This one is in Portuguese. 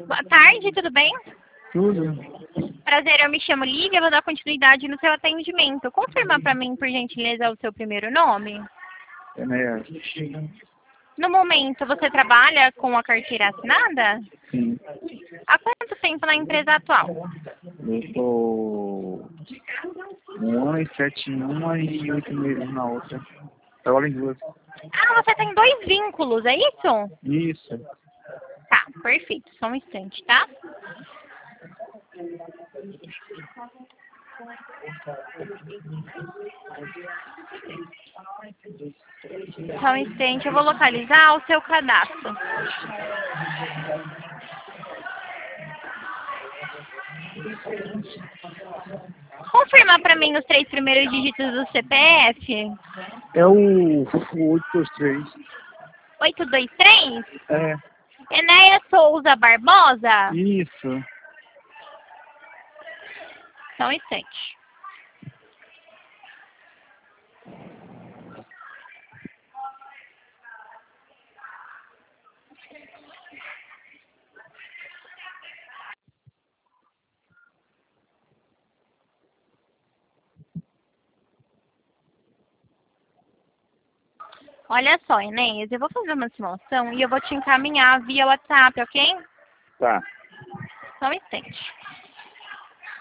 Boa tarde, tudo bem? Tudo. Prazer, eu me chamo Lívia, vou dar continuidade no seu atendimento. Confirma para mim, por gentileza, o seu primeiro nome. Enéas. No momento, você trabalha com a carteira assinada? Sim. Há quanto tempo na empresa atual? Eu estou 1 ano e 7 em uma e 8 meses na outra. Trabalho em duas. Ah, você tem dois vínculos, é isso? Isso. Tá, perfeito. Só um instante, tá? Só um instante, eu vou localizar o seu cadastro. Confirma para mim os 3 primeiros dígitos do CPF. É o 823. 823? É. Enéas Souza Barbosa? Isso. Só um instante. Olha só, Enéas, eu vou fazer uma simulação e eu vou te encaminhar via WhatsApp, ok? Tá. Só um instante.